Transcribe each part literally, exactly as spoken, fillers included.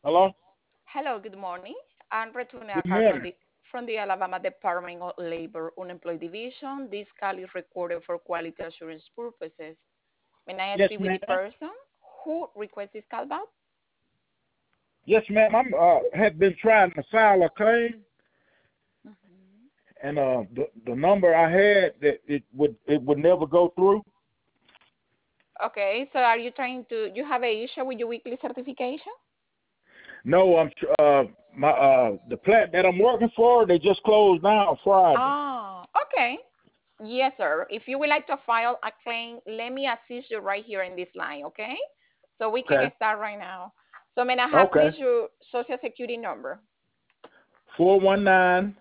Hello? Hello, good morning. I'm Retuna Good Akar from morning. the from the Alabama Department of Labor Unemployed Division. This call is recorded for quality assurance purposes. May I Yes, speak with ma'am. the person who requests this call back? Yes, ma'am. I'm uh had been trying to file a claim, Mhm. and uh the the number I had that it would it would never go through. Okay, so are you trying to, you have a issue with your weekly certification? No, I'm tr- uh my uh the plant that I'm working for they just closed down Friday. Ah, okay. Yes, sir. If you would like to file a claim, let me assist you right here in this line, okay? So we can Okay. start right now. So may I have Okay. please your social security number? Four one nine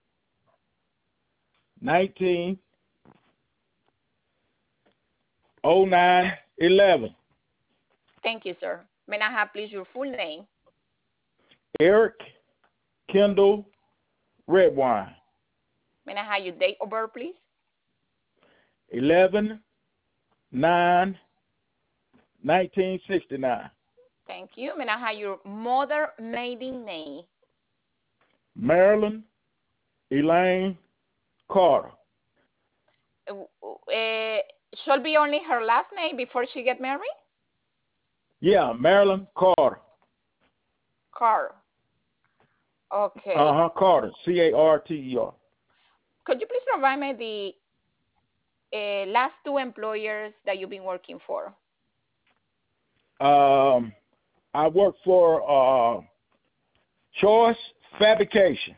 nineteen oh nine eleven. Thank you, sir. May I have please your full name? Eric Kendall Redwine. May I have your date of birth, please? Eleven nine nineteen sixty nine. Thank you. May I have your mother maiden name? Marilyn Elaine Carter. Uh, uh, should be only her last name before she get married? Yeah, Marilyn Carter. Carl. Uh Okay. huh, Carter. C A R T E R. Could you please provide me the uh, last two employers that you've been working for? Um, I work for uh, Choice Fabrication.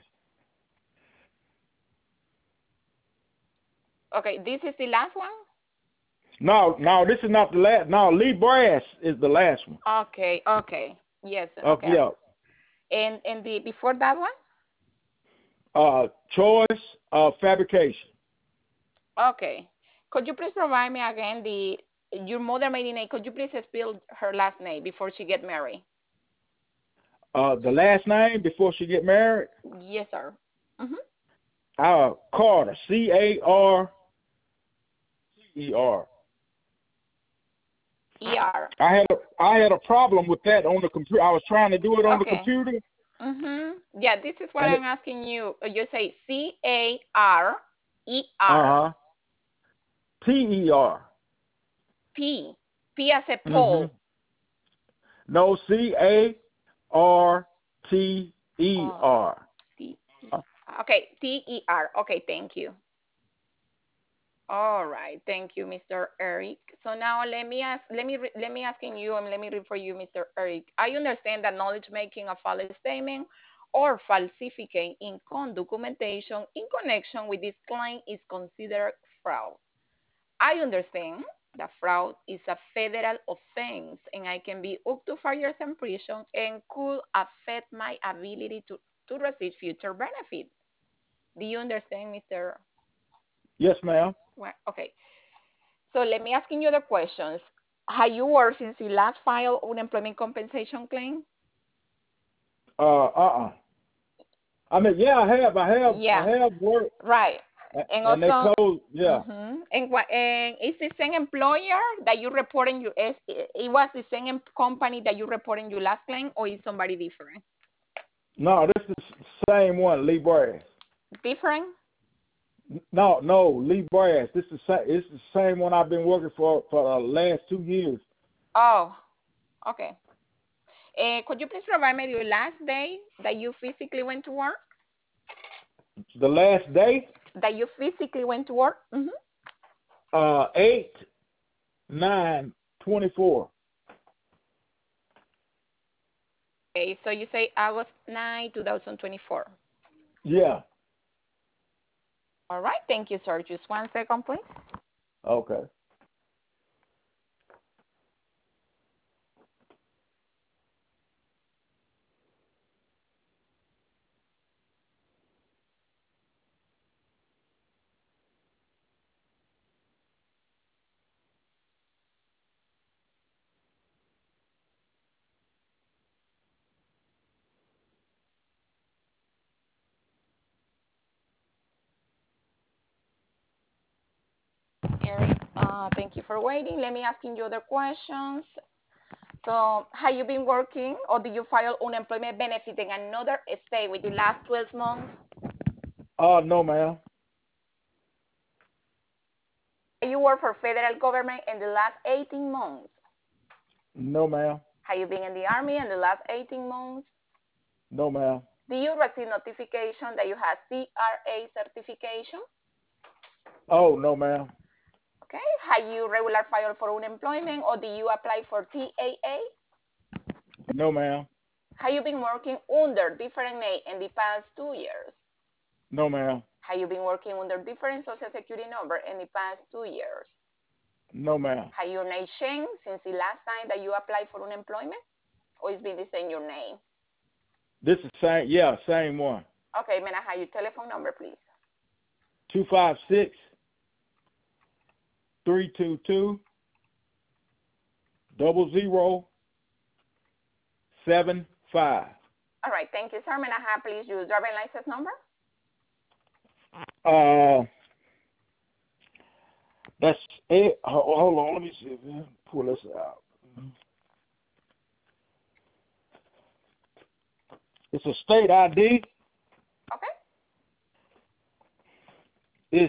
Okay, this is the last one? No, no, this is not the last. No, Lee Brass is the last one. Okay, okay. Yes, Uh, okay. yeah, And and the before that one? uh, Choice uh, Fabrication. Okay. Could you please provide me again the your mother maiden name? Could you please spell her last name before she get married? Uh, the last name before she get married. Yes, sir. Mhm. Uh, Carter. C A R T E R. E R. I had a I had a problem with that on the computer. I was trying to do it on the Okay. computer, Mhm. Yeah, this is what and I'm it asking you. Uh, You say C A R E uh R huh T E R. P P as a Mm-hmm. Paul. No, C A R T E Oh, R. T E. Okay, T E R. Okay, thank you. All right. Thank you, mister Eric. So now let me ask, let me, re- let me asking you and let me read for you, mister Eric. I understand that knowledge making a false statement or falsification in con documentation in connection with this claim is considered fraud. I understand that fraud is a federal offense and I can be up to five years in prison and could affect my ability to, to receive future benefits. Do you understand, mister Yes, ma'am. Wa- Okay. So let me ask you other questions. Have you worked since you last filed unemployment compensation claim? Uh, uh, uh I mean, yeah, I have, I have, I Yeah, have worked, right. And a- and they also, closed. Yeah. mm-hmm. and what? And is the same employer that you report in your? It it was the same em- company that you report in your last claim, or is somebody different? No, this is the same one, Lee Brass. Different? No, no, Lee Brass. This is sa- it's the same one I've been working for for the last two years. Oh, okay. Uh, could you please provide me your last day that you physically went to work? The last day, That you physically went to work? Mm-hmm. uh, eight nine twenty four. Okay, so you say August ninth, twenty twenty-four. Yeah. All right, thank you, sir. Just one second, please. Okay. Eric, uh, thank you for waiting. Let me ask you other questions. So have you been working or did you file unemployment benefit in another state within the last twelve months? Uh, no, ma'am. You work for federal government in the last eighteen months? No, ma'am. Have you been in the Army in the last eighteen months? No, ma'am. Do you receive notification that you have C R A certification? Oh, no, ma'am. Okay. Have you regular filed for unemployment or do you apply for T A A? No, ma'am. Have you been working under different name in the past two years? No, ma'am. Have you been working under different social security number in the past two years? No, ma'am. Have your name changed since the last time that you applied for unemployment? Or it's been the same your name? This is same, yeah, same one. Okay, may I have your telephone number, please? Two five six three two two double zero seven five. All right, thank you, sir. May I have, please, your driving license number? Uh, that's it. Hold on, let me see if I can pull this out. It's a state I D. Okay. It's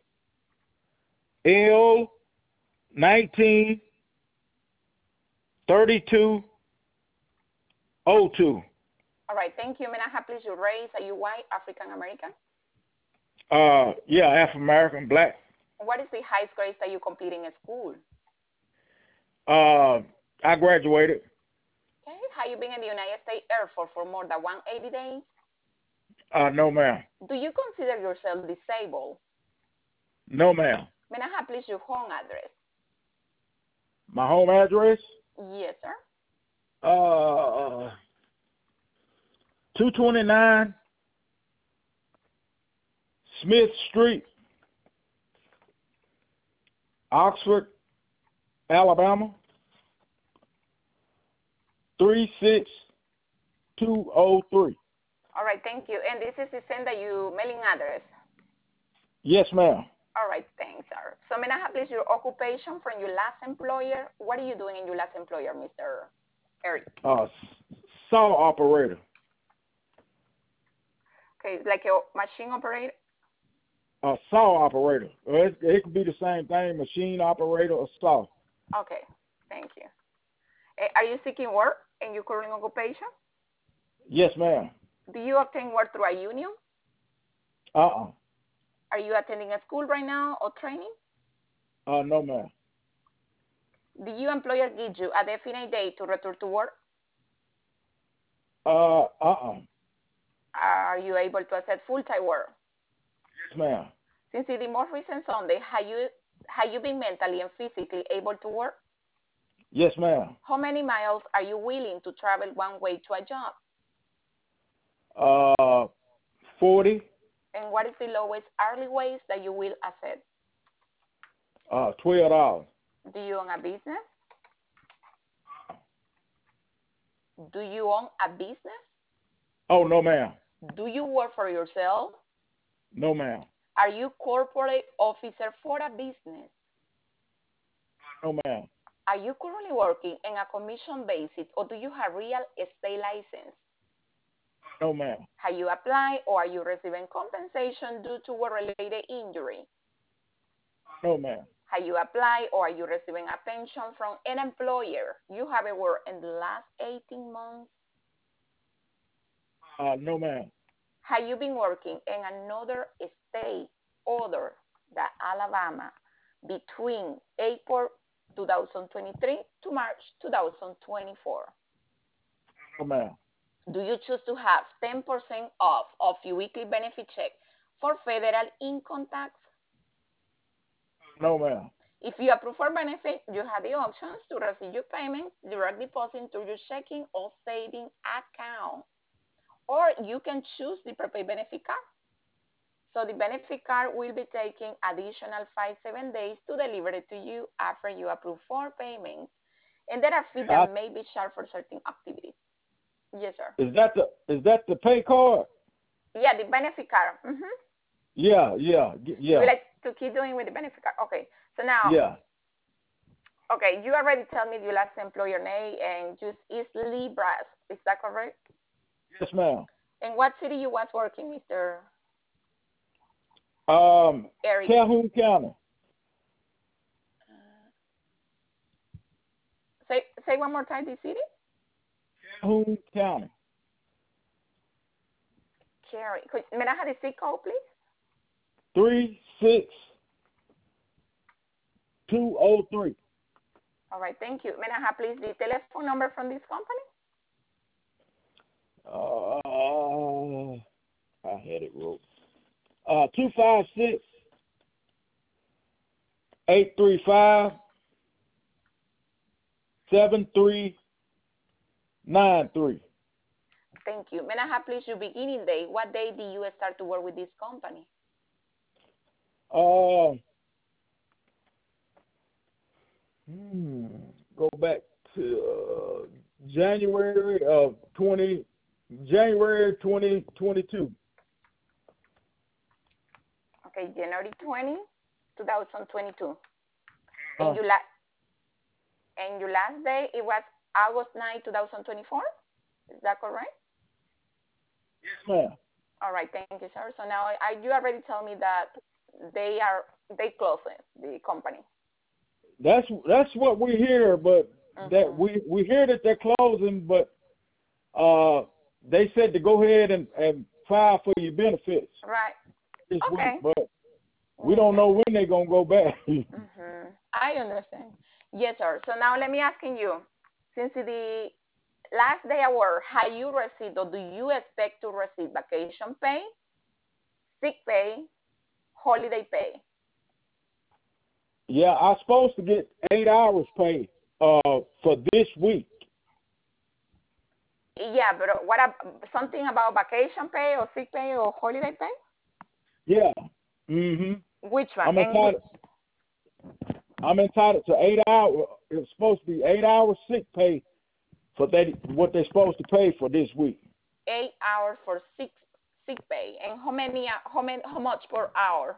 L nineteen thirty-two oh two. All right, thank you. May I have, please, your race? Are you white, African American? Uh, yeah, African American, black. What is the highest grade that you completed in school? Uh, I graduated. Okay. Have you been in the United States Air Force for more than one hundred eighty days? Uh, no, ma'am. Do you consider yourself disabled? No, ma'am. May I have, please, your home address? My home address? Yes, sir. Uh, two twenty-nine Smith Street, Oxford, Alabama, three six two oh three. All right, thank you. And this is the same that you mailing address? Yes, ma'am. All right, thanks, sir. So may I have, please, your occupation from your last employer? What are you doing in your last employer, Mister Eric? Uh, saw operator. Okay, like a machine operator? A saw operator. Well, it, it could be the same thing, machine operator or saw. Okay, thank you. Uh, are you seeking work in your current occupation? Yes, ma'am. Do you obtain work through a union? Uh-uh. Are you attending a school right now or training? Uh, no, ma'am. Do your employer give you a definite date to return to work? Uh, uh-uh. Are you able to accept full-time work? Yes, ma'am. Since the most recent Sunday, have you have you been mentally and physically able to work? Yes, ma'am. How many miles are you willing to travel one way to a job? Uh, forty. And what is the lowest hourly wage that you will accept? Uh, twelve dollars. Do you own a business? Do you own a business? Oh, no, ma'am. Do you work for yourself? No, ma'am. Are you corporate officer for a business? No, ma'am. Are you currently working in a commission basis or do you have real estate license? No, ma'am. Have you applied or are you receiving compensation due to work-related injury? No, ma'am. Have you applied or are you receiving a pension from an employer you haven't worked in the last eighteen months? Uh, no, ma'am. Have you been working in another state other than Alabama between April twenty twenty-three to March twenty twenty-four? No, ma'am. Do you choose to have ten percent off of your weekly benefit check for federal income tax? No, ma'am. If you approve for benefit, you have the options to receive your payment direct deposit to your checking or savings account. Or you can choose the prepaid benefit card. So the benefit card will be taking additional five, seven days to deliver it to you after you approve for payments. And there are fees that may be charged for certain activities. Yes, sir. Is that the is that the pay card? Yeah, the benefit card. Mm-hmm. Yeah, yeah, yeah. We like to keep doing with the benefit card. Okay, so now, yeah. Okay, you already tell me your last employer name and just is Libras. Is that correct? Yes, ma'am. In what city you was working, Mister Um, Eric? Calhoun County. Uh, say say one more time the city. Calhoun County. Carrie, could, may I have the zip code, please? Three six two oh three. All right, thank you. May I have please the telephone number from this company? Uh, I had it wrote. Uh, two five six eight three five seven three nine three. Thank you. May I have please your beginning day? What day did you start to work with this company? Uh, hmm, go back to uh, January of twenty January twenty twenty two. Okay, January twentieth, twenty twenty-two. Uh, And you la- and your last day it was August ninth, twenty twenty-four. Is that correct? yes, ma'am. All right, thank you, sir. So now I, you already tell me that they are they closed the company. That's that's what we hear, but Mm-hmm. that we we hear that they're closing, but uh, they said to go ahead and, and file for your benefits Right. this Okay. week, but we don't know when they're gonna go back. Mm-hmm. I understand. Yes, sir. So now let me asking you, since the last day at work, have you received or do you expect to receive vacation pay, sick pay, holiday pay? Yeah, I'm supposed to get eight hours pay uh, for this week. Yeah, but what ab- something about vacation pay or sick pay or holiday pay? Yeah. Mhm. Which one? I'm And entitled. I'm entitled to eight hours. It's supposed to be eight hours sick pay for that. What they're supposed to pay for this week. eight hours for sick sick pay, and how many how many how much per hour?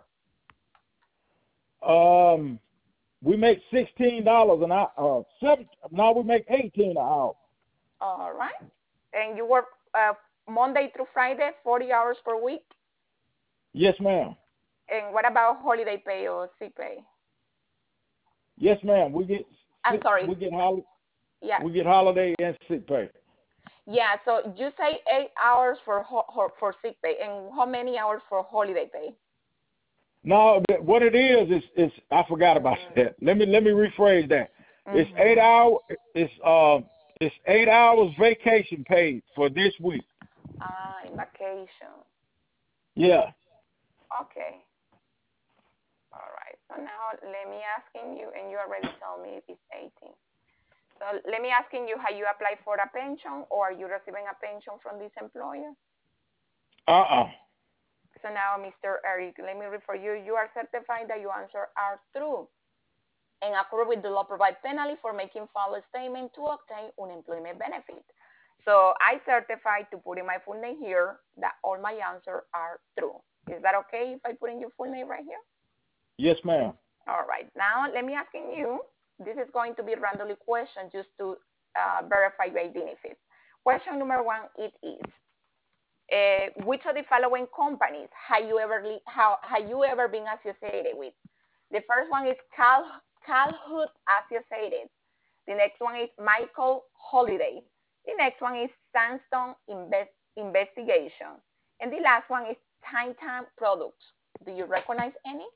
Um, we make sixteen dollars an hour. Uh, seven. Now we make eighteen an hour. All right. And you work uh, Monday through Friday, forty hours per week. Yes, ma'am. And what about holiday pay or sick pay? Yes, ma'am. We get. I'm sorry. We get holiday. Yeah. We get holiday and sick pay. Yeah. So you say eight hours for ho- for sick pay, and how many hours for holiday pay? No, what it is is is I forgot about mm-hmm. that. Let me let me rephrase that. Mm-hmm. It's eight hours. It's uh it's eight hours vacation paid for this week. Ah, vacation. Yeah. Okay. All right. So now let me asking you, and you already told me it's eighteen. So let me asking you, have you applied for a pension, or are you receiving a pension from this employer? Uh-uh. So now, Mister Eric, let me read for you. You are certified that your answers are true and accurate with the law provide penalty for making false statement to obtain unemployment benefit. So I certify to put in my full name here that all my answers are true. Is that okay if I put in your full name right here? Yes, ma'am. All right. Now, let me asking you, this is going to be randomly question just to uh, verify your identity. Question number one, it is, uh, which of the following companies have you ever how have you ever been associated with? The first one is Cal Calhoun Associated. The next one is Michael Holiday. The next one is Sandstone Invest, Investigation. And the last one is Time Time Products. Do you recognize any?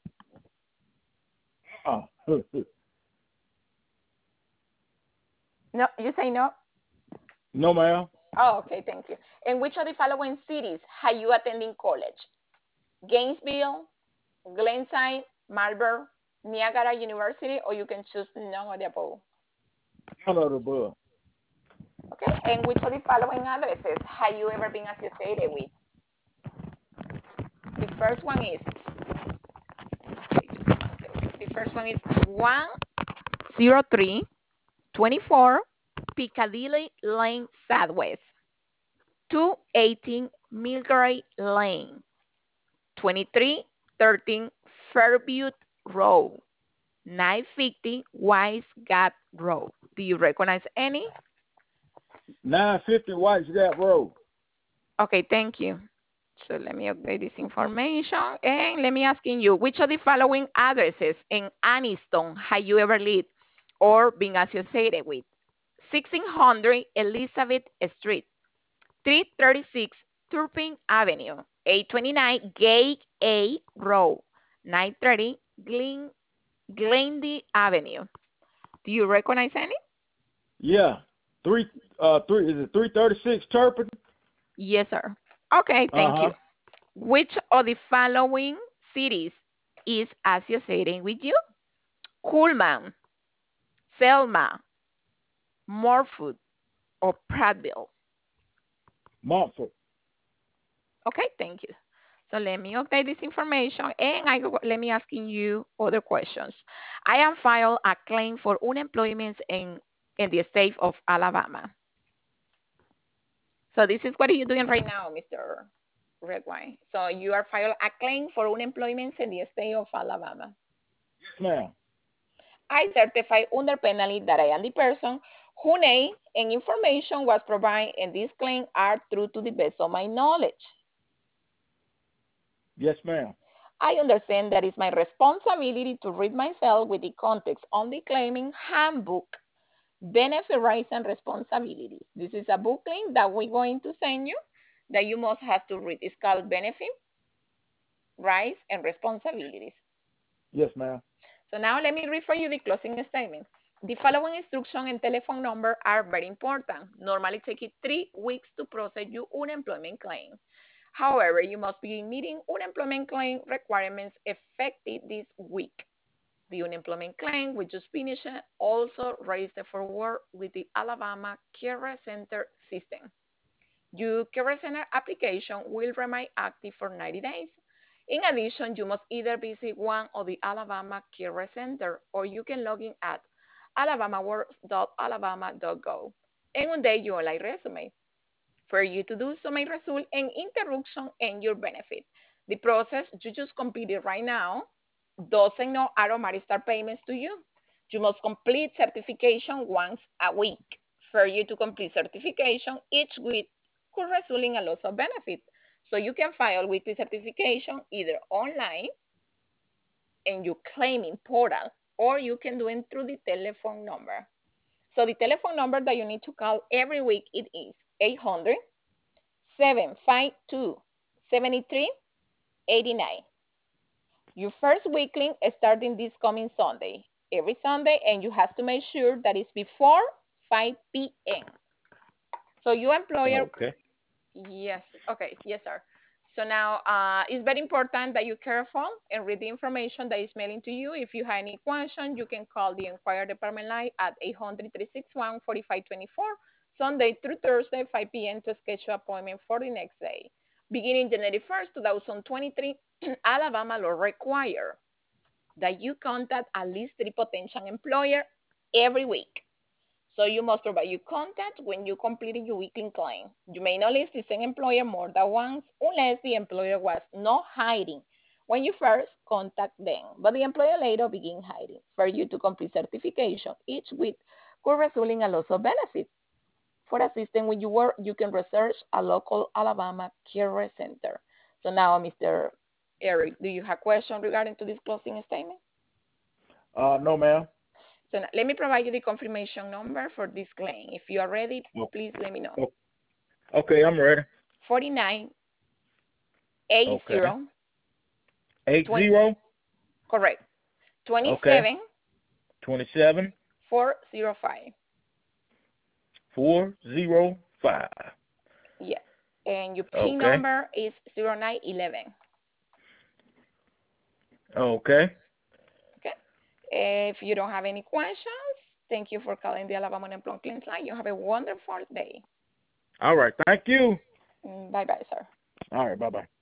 Uh. No, you say no? No, ma'am. Oh, okay, thank you. In which of the following cities are you attending college? Gainesville, Glenside, Marlboro, Niagara University, or you can choose none of the above. None of the above. Okay, and which of the following addresses have you ever been associated with? The first one is, the first one is one oh three twenty-four Piccadilly Lane Southwest, two eighteen Milgray Lane, twenty-three thirteen Fairview Road, nine fifty Wise Gap Road. Do you recognize any? nine fifty White Gap Road. Okay, thank you. So let me update this information. And let me asking you, which of the following addresses in Aniston have you ever lived or been associated with? sixteen hundred Elizabeth Street, three thirty-six Turpin Avenue, eight twenty-nine Gate A Road, nine thirty Glen, Glendale Avenue. Do you recognize any? Yeah. Three uh three is it three thirty six Turpin? Yes, sir. Okay, thank you. Uh-huh. Which of the following cities is associated with you? Coolman, Selma, Morpeth, or Prattville? Montfort. Okay, thank you. So let me update this information and I go, let me asking you other questions. I have filed a claim for unemployment in, in the state of Alabama. So this is what are you doing right now, Mister Redwine? So you are filing a claim for unemployment in the state of Alabama. Yes, ma'am. I certify under penalty that I am the person whose name and information was provided in this claim are true to the best of my knowledge. Yes, ma'am. I understand that it's my responsibility to read myself with the context on the claiming handbook, benefit rights and responsibilities. This is a booklet that we're going to send you that you must have to read. It's called benefit rights and responsibilities. Yes, ma'am. So now let me read for you the closing statement. The following instruction and telephone number are very important. Normally take it three weeks to process your unemployment claim. However, you must be meeting unemployment claim requirements effective this week. The unemployment claim, which just finished, also registered for work with the Alabama Career Center system. Your Career Center application will remain active for ninety days. In addition, you must either visit one of the Alabama Career Center or you can log in at alabamaworks dot alabama dot gov and update your online resume. For you to do so may result in interruption in your benefit. The process you just completed right now doesn't not automatic start payments to you. You must complete certification once a week. For you to complete certification each week could result in a loss of benefit. So you can file weekly certification either online in your claiming portal or you can do it through the telephone number. So the telephone number that you need to call every week it is eight hundred, seven five two, seven three eight nine. Your first weekly is starting this coming Sunday, every Sunday, and you have to make sure that it's before five p m. So your employer, Okay. yes, okay, yes, sir. So now uh, it's very important that you're careful and read the information that is mailing to you. If you have any question, you can call the Inquiry Department line at eight hundred, three six one, four five two four, Sunday through Thursday, five p m to schedule appointment for the next day. Beginning January first, twenty twenty-three, Alabama law require that you contact at least three potential employer every week. So you must provide your contact when you completed your weekly claim. You may not list the same employer more than once unless the employer was not hiding when you first contact them, but the employer later begin hiding. For you to complete certification each week could result in a loss of benefits. For assistance when you work, you can research a local Alabama Career Center. So now, Mister Eric, do you have questions regarding to this closing statement? Uh no, ma'am. So now, let me provide you the confirmation number for this claim. If you are ready, Oh, please let me know. oh, okay, I'm ready. forty-nine eighty, Okay. Eight twenty, zero. correct, Okay. twenty-seven Twenty seven four oh five. four zero five. Yes. And your P I N Okay. number is zero nine one one. Okay. Okay. If you don't have any questions, thank you for calling the Alabama Unemployment Claims Line. You have a wonderful day. All right. Thank you. Bye bye, sir. All right. Bye bye.